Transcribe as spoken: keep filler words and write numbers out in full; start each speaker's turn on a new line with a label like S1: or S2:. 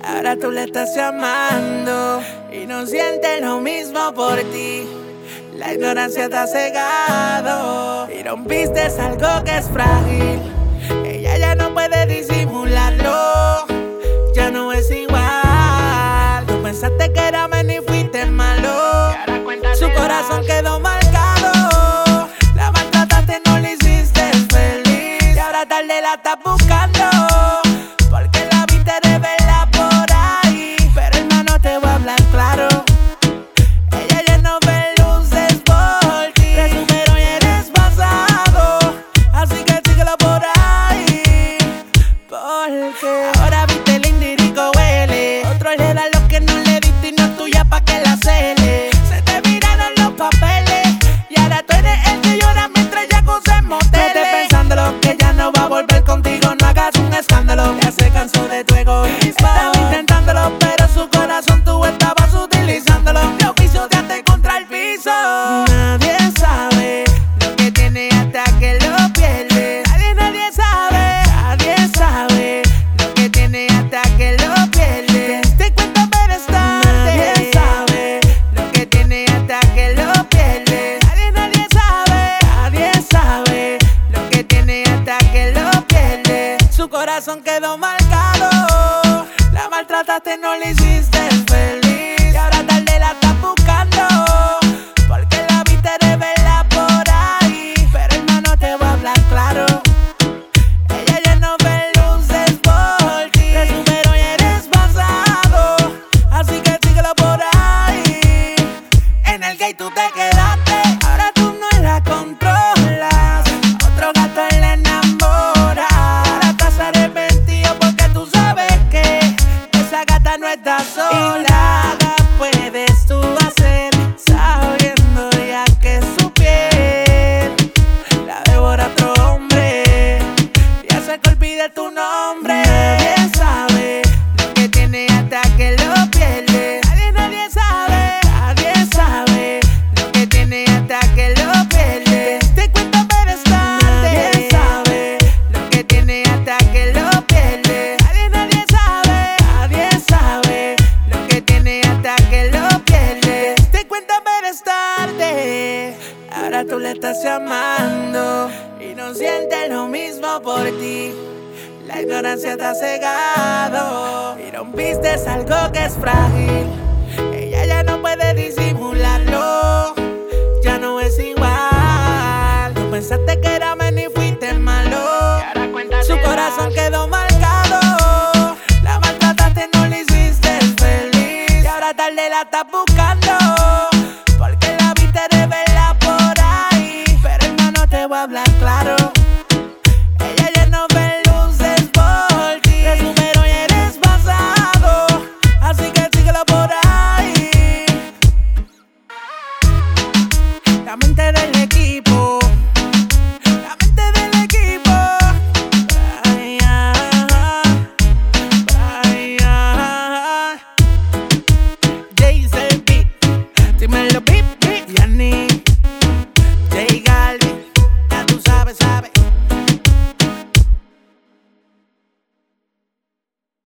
S1: Ahora tú le estás llamando y no sientes lo mismo por ti. La ignorancia te ha cegado y rompiste algo que es frágil. Ella ya no puede disimularlo, ya no es igual. Tú pensaste que era menos y fuiste malo. Su corazón quedó marcado. La maltrataste, no le hiciste feliz. Y ahora tarde la estás buscando, porque la viste de verla por ahí. Pero hermano, te voy a hablar claro. Ella ya no ve luces por ti. Resumero y eres pasado, así que síguelo por ahí. Porque ahora viste lindo y rico huele. Otro le da lo que no le diste y no es tuya pa' que la cele. Se te miraron los papeles y ahora tú eres el que llora mientras ella cose moteles. Vete pensando lo que ya no va a volver contigo. No hagas un escándalo, ya se cansó de tu egoísmo. Estaba intentándolo, pero su corazón tú estabas utilizándolo. Los vicios de arte contra el piso. Nadie sabe lo que tiene hasta que lo pierde. Nadie, nadie sabe, nadie sabe lo que tiene hasta que lo pierde. Te cuento pero es tarde. Nadie sabe lo que tiene hasta que lo pierde. Nadie, nadie sabe, nadie sabe lo que tiene hasta que lo pierde. Su corazón quedó marcado. La maltrataste, no le hiciste feliz. Y ahora tarde la estás buscando, porque la viste de verla por ahí. Pero hermano, te voy a hablar claro. Ella ya no ve luces por ti. Resumero y eres pasado, así que síguelo por ahí. En el gate tú te quedaste, ahora tú no la controlas. Otro gato le enamora. Ahora estás arrepentido porque tú sabes que esa gata no está sola. Y nada puedes tú hacer sabiendo ya que su piel la devora otro hombre. Ya se que olvide tu nombre. Nadie sabe lo que tiene hasta que lo pierde. Nadie, nadie sabe, nadie sabe lo que tiene hasta que lo pierde. Te cuento pero es tarde. Nadie sabe lo que tiene hasta que lo pierde. Nadie, nadie sabe, nadie sabe lo que tiene hasta que lo pierde. Te cuento pero es tarde. Ahora tú le estás llamando y no sientes lo mismo por ti. La ignorancia te ha cegado y rompiste algo que es frágil. Ella ya no puede disimularlo, ya no es igual. Tú pensaste que era menos y fuiste malo. Su corazón quedó marcado. La maltrataste, no le hiciste feliz. Y ahora tarde la estás buscando, porque la viste de verla por ahí. Pero hermano, te voy a hablar claro. Ella ya no ve luces por ti. Resumero y eres pasado, así que síguelo por ahí. La mente del equipo.